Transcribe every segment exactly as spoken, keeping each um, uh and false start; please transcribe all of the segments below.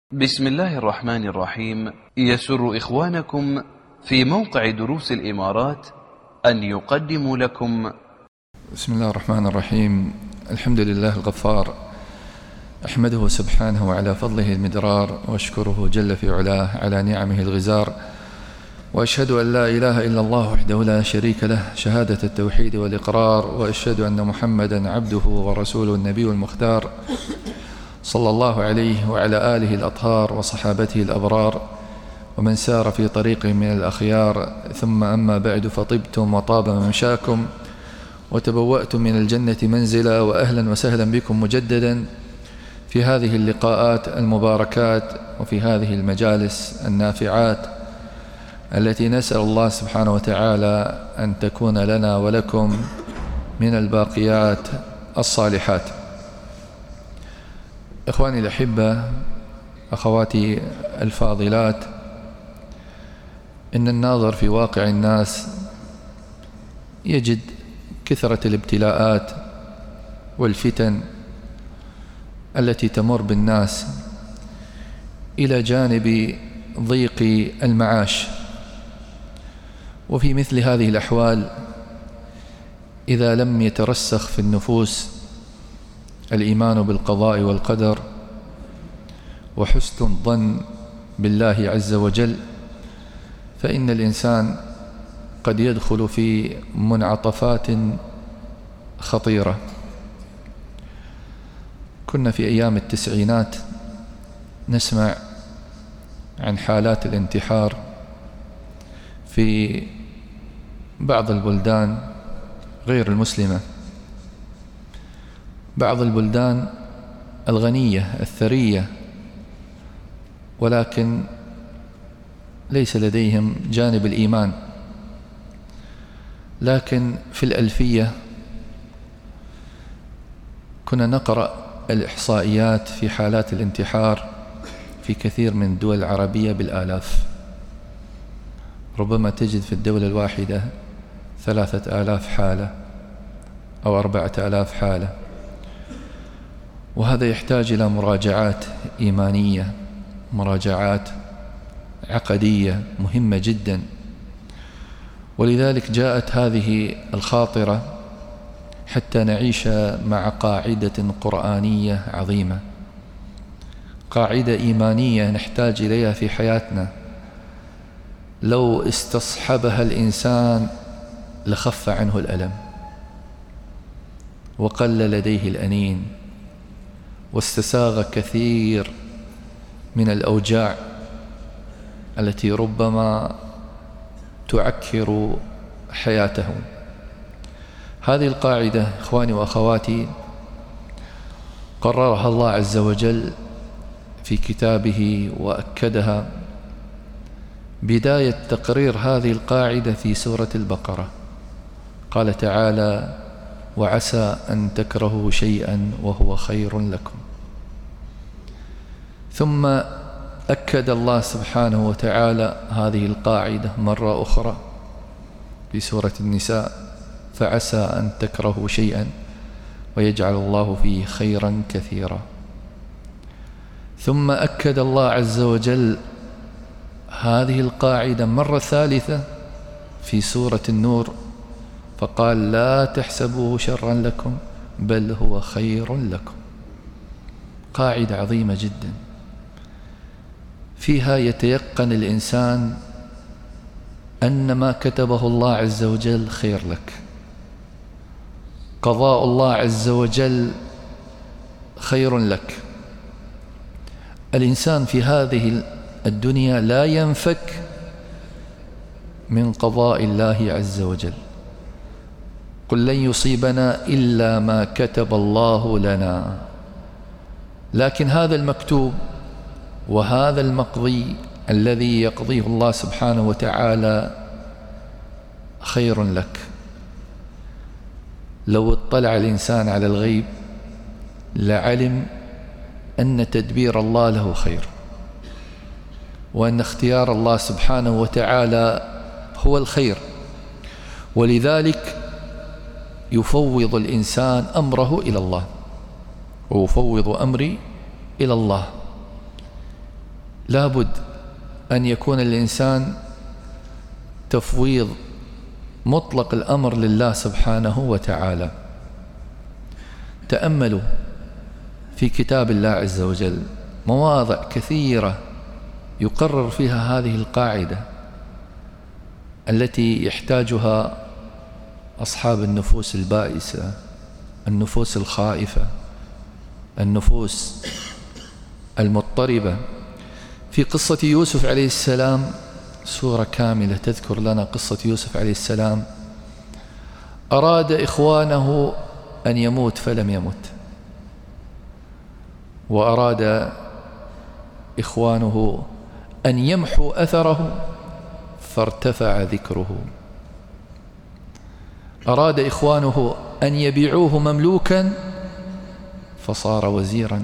بسم الله الرحمن الرحيم. يسر إخوانكم في موقع دروس الإمارات أن يقدموا لكم بسم الله الرحمن الرحيم. الحمد لله الغفار، أحمده سبحانه على فضله المدرار، وأشكره جل في علاه على نعمه الغزار، وأشهد أن لا إله إلا الله وحده لا شريك له شهادة التوحيد والإقرار، وأشهد أن محمدا عبده ورسوله النبي المختار، صلى الله عليه وعلى آله الأطهار وصحابته الأبرار ومن سار في طريقهم من الأخيار. ثم أما بعد، فطبتم وطاب ممشاكم وتبوأتم من الجنة منزلا، وأهلا وسهلا بكم مجددا في هذه اللقاءات المباركات وفي هذه المجالس النافعات التي نسأل الله سبحانه وتعالى أن تكون لنا ولكم من الباقيات الصالحات. إخواني الأحبة، أخواتي الفاضلات، إن الناظر في واقع الناس يجد كثرة الابتلاءات والفتن التي تمر بالناس إلى جانب ضيق المعاش. وفي مثل هذه الأحوال، إذا لم يترسخ في النفوس الإيمان بالقضاء والقدر وحسن الظن بالله عز وجل، فإن الإنسان قد يدخل في منعطفات خطيرة. كنا في أيام التسعينات نسمع عن حالات الانتحار في بعض البلدان غير المسلمة، بعض البلدان الغنية الثرية، ولكن ليس لديهم جانب الإيمان. لكن في الألفية كنا نقرأ الإحصائيات في حالات الانتحار في كثير من الدول العربية بالآلاف، ربما تجد في الدولة الواحدة ثلاثة آلاف حالة أو أربعة آلاف حالة. وهذا يحتاج إلى مراجعات إيمانية، مراجعات عقدية مهمة جدا. ولذلك جاءت هذه الخاطرة حتى نعيش مع قاعدة قرآنية عظيمة، قاعدة إيمانية نحتاج إليها في حياتنا. لو استصحبها الإنسان لخف عنه الألم وقل لديه الأنين واستساغ كثير من الأوجاع التي ربما تعكر حياته. هذه القاعدة إخواني وأخواتي قررها الله عز وجل في كتابه وأكدها. بداية تقرير هذه القاعدة في سورة البقرة، قال تعالى: وعسى أن تكرهوا شيئا وهو خير لكم. ثم أكد الله سبحانه وتعالى هذه القاعدة مرة أخرى في سورة النساء: فعسى أن تكرهوا شيئا ويجعل الله فيه خيرا كثيرا. ثم أكد الله عز وجل هذه القاعدة مرة ثالثة في سورة النور، فقال: لا تحسبوه شرا لكم بل هو خير لكم. قاعدة عظيمة جدا، فيها يتيقن الإنسان أن ما كتبه الله عز وجل خير لك، قضاء الله عز وجل خير لك. الإنسان في هذه الدنيا لا ينفك من قضاء الله عز وجل. قل لن يصيبنا إلا ما كتب الله لنا. لكن هذا المكتوب وهذا المقضي الذي يقضيه الله سبحانه وتعالى خير لك. لو اطلع الإنسان على الغيب لعلم أن تدبير الله له خير، وأن اختيار الله سبحانه وتعالى هو الخير. ولذلك يفوض الإنسان أمره إلى الله، ويفوض أمري إلى الله. لابد أن يكون الإنسان تفويض مطلق الأمر لله سبحانه وتعالى. تأملوا في كتاب الله عز وجل مواضع كثيرة يقرر فيها هذه القاعدة التي يحتاجها أصحاب النفوس البائسة، النفوس الخائفة، النفوس المضطربة. في قصة يوسف عليه السلام سورة كاملة تذكر لنا قصة يوسف عليه السلام. أراد إخوانه أن يموت فلم يمت، وأراد إخوانه أن يمحوا أثره فارتفع ذكره. أراد إخوانه أن يبيعوه مملوكا فصار وزيرا.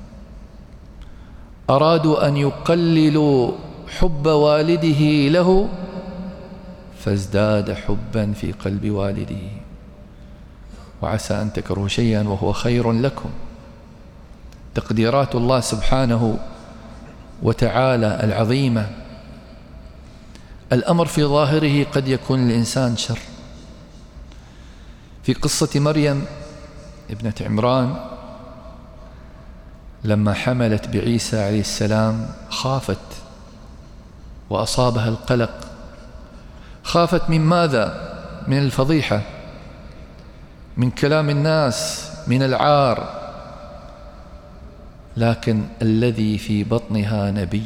أرادوا أن يقللوا حب والده له فازداد حبا في قلب والده. وعسى أن تكرهوا شيئا وهو خير لكم. تقديرات الله سبحانه وتعالى العظيمة. الأمر في ظاهره قد يكون الإنسان شر. في قصة مريم ابنة عمران لما حملت بعيسى عليه السلام خافت وأصابها القلق. خافت من ماذا؟ من الفضيحة، من كلام الناس، من العار. لكن الذي في بطنها نبي،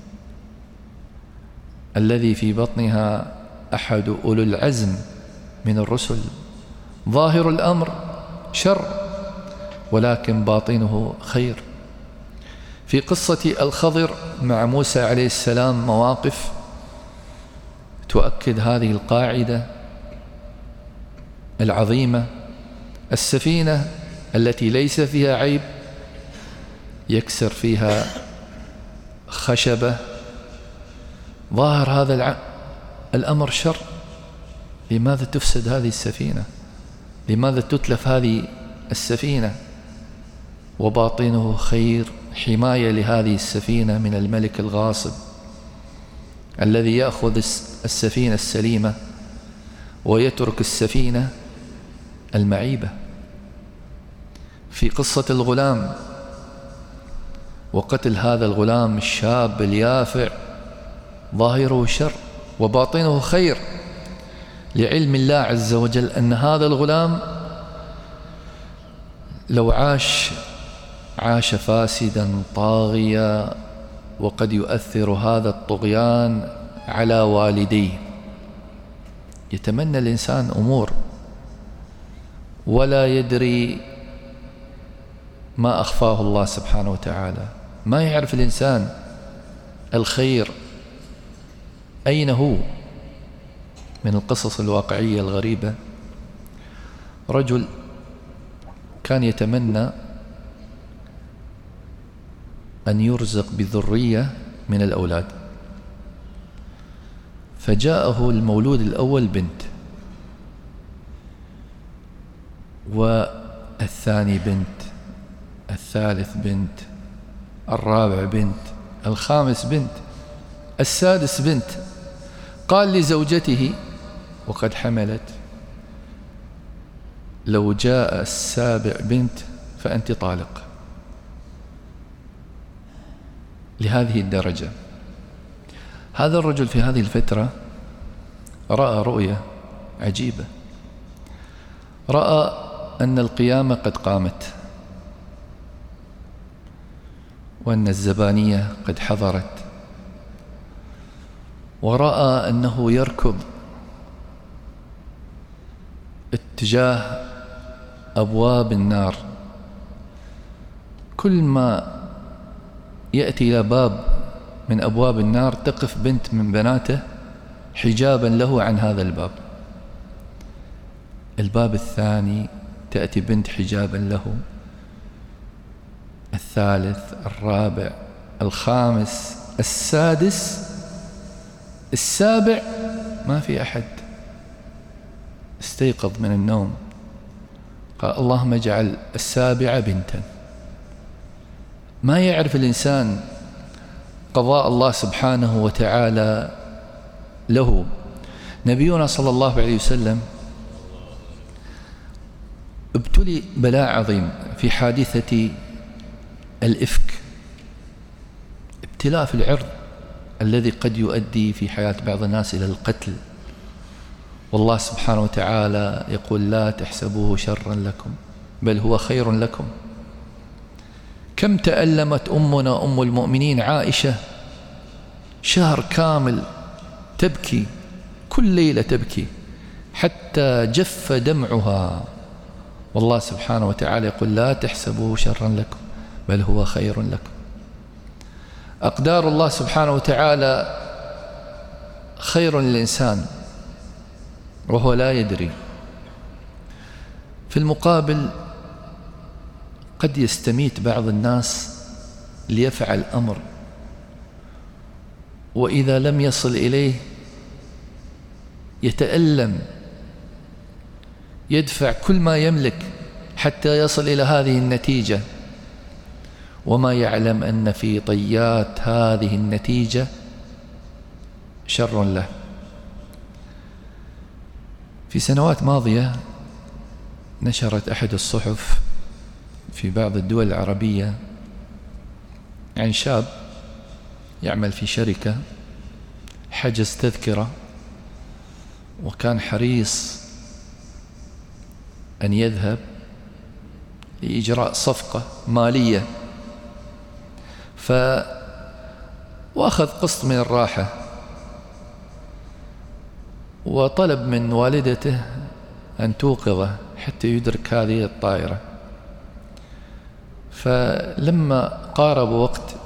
الذي في بطنها أحد أولو العزم من الرسل. ظاهر الأمر شر ولكن باطنه خير. في قصة الخضر مع موسى عليه السلام مواقف تؤكد هذه القاعدة العظيمة. السفينة التي ليس فيها عيب يكسر فيها خشبة. ظاهر هذا الأمر شر. لماذا تفسد هذه السفينة؟ لماذا تتلف هذه السفينة؟ وباطنه خير، حماية لهذه السفينة من الملك الغاصب الذي يأخذ السفينة السليمة ويترك السفينة المعيبة. في قصة الغلام وقتل هذا الغلام الشاب اليافع، ظاهره شر وباطنه خير، لعلم الله عز وجل أن هذا الغلام لو عاش عاش فاسدا طاغيا، وقد يؤثر هذا الطغيان على والديه. يتمنى الإنسان أمور ولا يدري ما أخفاه الله سبحانه وتعالى. ما يعرف الإنسان الخير أين هو. من القصص الواقعية الغريبة رجل كان يتمنى أن يرزق بذرية من الأولاد، فجاءه المولود الأول بنت، والثاني بنت، الثالث بنت، الرابع بنت، الخامس بنت، السادس بنت. قال لزوجته وقد حملت: لو جاء السابع بنت فأنت طالق. لهذه الدرجة. هذا الرجل في هذه الفترة رأى رؤية عجيبة. رأى أن القيامة قد قامت، وأن الزبانية قد حضرت، ورأى أنه يركض اتجاه أبواب النار. كل ما يأتي إلى باب من أبواب النار تقف بنت من بناته حجابا له عن هذا الباب. الباب الثاني تأتي بنت حجابا له، الثالث، الرابع، الخامس، السادس، السابع، ما في أحد. استيقظ من النوم قال: اللهم اجعل السابعة بنتا. ما يعرف الإنسان قضاء الله سبحانه وتعالى له. نبينا صلى الله عليه وسلم ابتلي بلاء عظيم في حادثة الإفك، ابتلاء في العرض الذي قد يؤدي في حياة بعض الناس إلى القتل، والله سبحانه وتعالى يقول لا تحسبوه شرا لكم بل هو خير لكم. كم تألمت أمنا أم المؤمنين عائشة شهر كامل تبكي، كل ليلة تبكي حتى جف دمعها، والله سبحانه وتعالى يقول لا تحسبوه شرا لكم بل هو خير لكم. أقدار الله سبحانه وتعالى خير للإنسان وهو لا يدري. في المقابل قد يستميت بعض الناس ليفعل أمر، وإذا لم يصل إليه يتألم، يدفع كل ما يملك حتى يصل إلى هذه النتيجة، وما يعلم أن في طيات هذه النتيجة شر له. في سنوات ماضية نشرت أحد الصحف في بعض الدول العربية عن شاب يعمل في شركة، حجز تذكرة وكان حريص أن يذهب لإجراء صفقة مالية، ف وأخذ قسط من الراحة وطلب من والدته أن توقظه حتى يدرك هذه الطائرة. فلما قارب وقت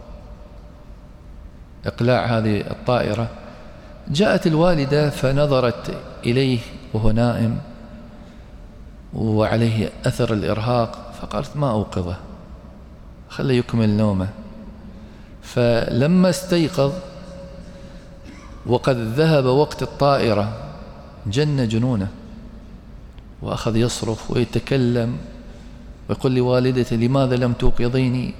إقلاع هذه الطائرة جاءت الوالدة فنظرت إليه وهو نائم وعليه أثر الإرهاق، فقالت ما أوقظه خليه يكمل نومه. فلما استيقظ وقد ذهب وقت الطائرة جن جنونه، وأخذ يصرخ ويتكلم ويقول لوالدته لماذا لم توقظيني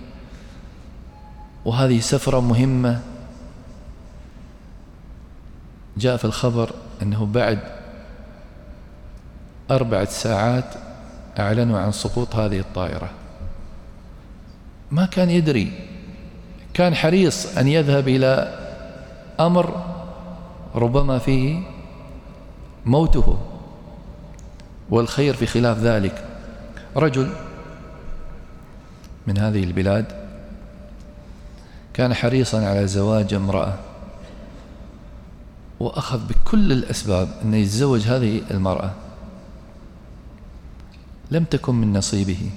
وهذه سفرة مهمة. جاء في الخبر أنه بعد أربعة ساعات أعلنوا عن سقوط هذه الطائرة. ما كان يدري، كان حريص أن يذهب إلى أمر ربما فيه موته والخير في خلاف ذلك. رجل من هذه البلاد كان حريصا على زواج امرأة، وأخذ بكل الأسباب أن يتزوج هذه المرأة، لم تكن من نصيبه.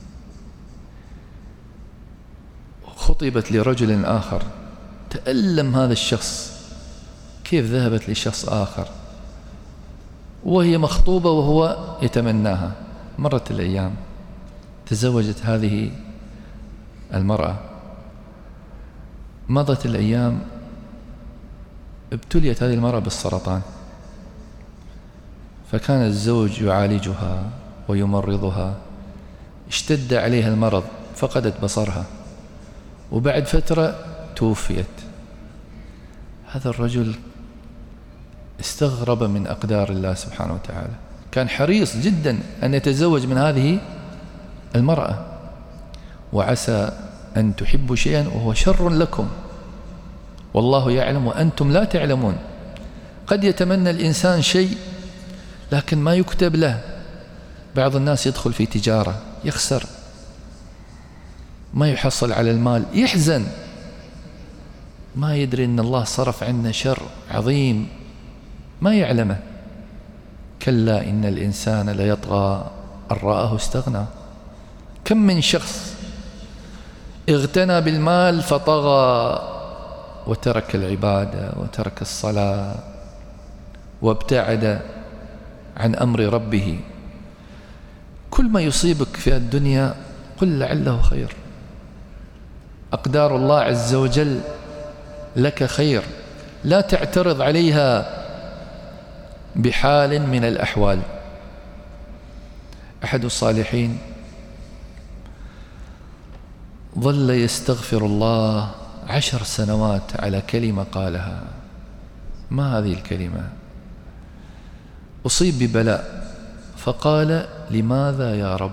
خطبت لرجل آخر، تألم هذا الشخص كيف ذهبت لشخص آخر وهي مخطوبة وهو يتمناها. مرت الأيام تزوجت هذه المرأة، مضت الأيام ابتليت هذه المرأة بالسرطان، فكان الزوج يعالجها ويمرضها، اشتد عليها المرض فقدت بصرها، وبعد فترة توفيت. هذا الرجل استغرب من أقدار الله سبحانه وتعالى، كان حريص جدا أن يتزوج من هذه المرأة، وعسى أن تحبوا شيئا وهو شر لكم والله يعلم وأنتم لا تعلمون. قد يتمنى الإنسان شيء لكن ما يكتب له. بعض الناس يدخل في تجارة يخسر، ما يحصل على المال يحزن، ما يدري أن الله صرف عنا شر عظيم ما يعلمه. كلا إن الإنسان ليطغى أن رآه استغنى. كم من شخص اغتنى بالمال فطغى وترك العبادة وترك الصلاة وابتعد عن أمر ربه. كل ما يصيبك في الدنيا قل لعله خير، أقدار الله عز وجل لك خير، لا تعترض عليها بحال من الأحوال. أحد الصالحين ظل يستغفر الله عشر سنوات على كلمة قالها. ما هذه الكلمة؟ أصيب ببلاء فقال لماذا يا رب؟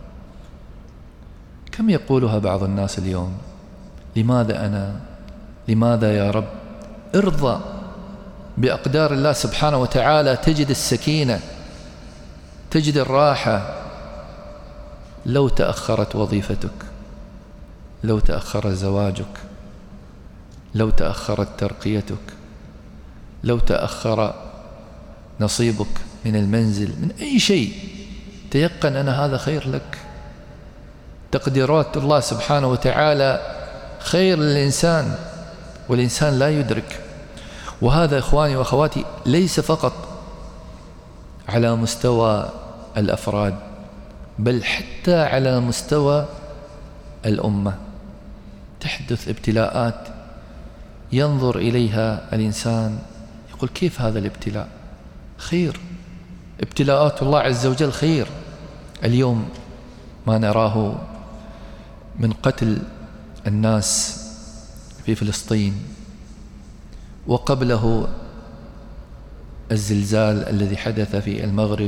كم يقولها بعض الناس اليوم؟ لماذا أنا؟ لماذا يا رب؟ ارضى بأقدار الله سبحانه وتعالى، تجد السكينة، تجد الراحة. لو تأخرت وظيفتك، لو تأخر زواجك، لو تأخرت ترقيتك، لو تأخر نصيبك من المنزل، من أي شيء، تيقن أن هذا خير لك. تقديرات الله سبحانه وتعالى خير للإنسان، والإنسان لا يدرك. وهذا إخواني وأخواتي ليس فقط على مستوى الأفراد، بل حتى على مستوى الأمة. تحدث ابتلاءات ينظر إليها الإنسان يقول كيف هذا الابتلاء؟ خير. ابتلاءات الله عز وجل خير. اليوم ما نراه من قتل الناس في فلسطين، وقبله الزلزال الذي حدث في المغرب،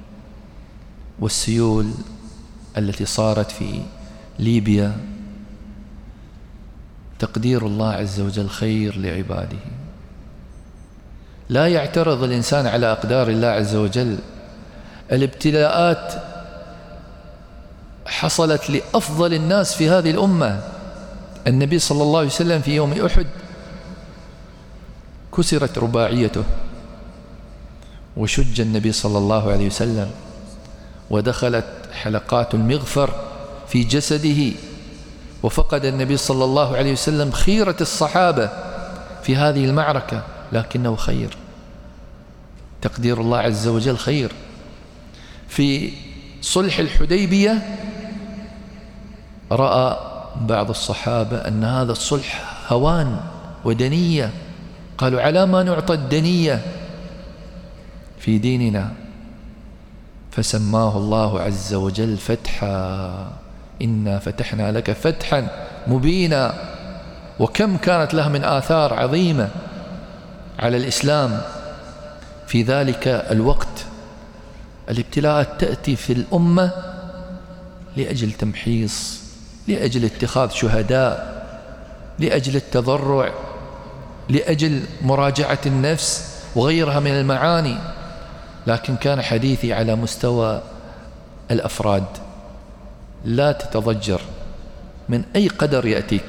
والسيول التي صارت في ليبيا، تقدير الله عز وجل خير لعباده. لا يعترض الإنسان على أقدار الله عز وجل. الابتلاءات حصلت لأفضل الناس في هذه الأمة. النبي صلى الله عليه وسلم في يوم أحد كسرت رباعيته، وشج النبي صلى الله عليه وسلم، ودخلت حلقات المغفر في جسده، وفقد النبي صلى الله عليه وسلم خيرة الصحابة في هذه المعركة، لكنه خير. تقدير الله عز وجل خير. في صلح الحديبية رأى بعض الصحابة أن هذا الصلح هوان ودنية، قالوا على ما نعطى الدنية في ديننا؟ فسماه الله عز وجل فتحا، إنا فتحنا لك فتحا مبينا. وكم كانت له من آثار عظيمة على الإسلام في ذلك الوقت. الابتلاءات تأتي في الأمة لأجل تمحيص، لأجل اتخاذ شهداء، لأجل التضرع، لأجل مراجعة النفس وغيرها من المعاني. لكن كان حديثي على مستوى الأفراد. لا تتضجر من أي قدر يأتيك،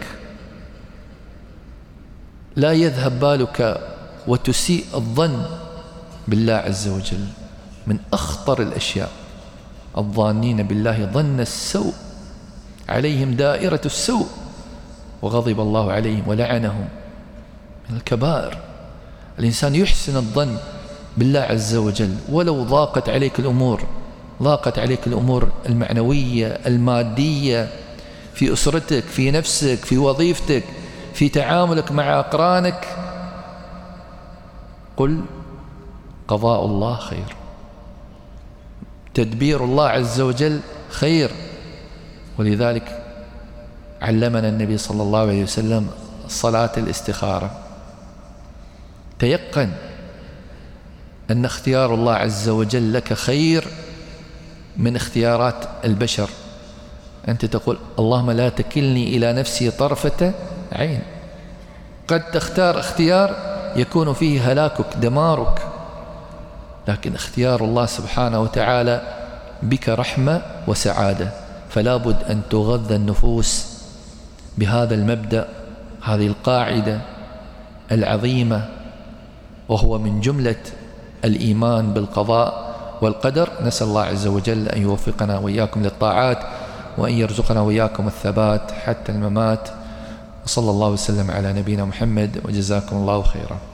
لا يذهب بالك وتسيء الظن بالله عز وجل. من أخطر الأشياء الظانين بالله ظن السوء، عليهم دائرة السوء، وغضب الله عليهم ولعنهم. من الكبائر الإنسان يحسن الظن بالله عز وجل، ولو ضاقت عليك الأمور، ضاقت عليك الأمور المعنوية المادية، في أسرتك، في نفسك، في وظيفتك، في تعاملك مع أقرانك، قل قضاء الله خير، تدبير الله عز وجل خير. ولذلك علمنا النبي صلى الله عليه وسلم صلاة الاستخارة. تيقن أن اختيار الله عز وجل لك خير من اختيارات البشر. أنت تقول اللهم لا تكلني إلى نفسي طرفة عين. قد تختار اختيار يكون فيه هلاكك، دمارك، لكن اختيار الله سبحانه وتعالى بك رحمة وسعادة. فلا بد أن تغذى النفوس بهذا المبدأ، هذه القاعدة العظيمة، وهو من جملة الإيمان بالقضاء والقدر. نسأل الله عز وجل أن يوفقنا وإياكم للطاعات، وأن يرزقنا وإياكم الثبات حتى الممات. وصلى الله وسلم على نبينا محمد، وجزاكم الله خيرا.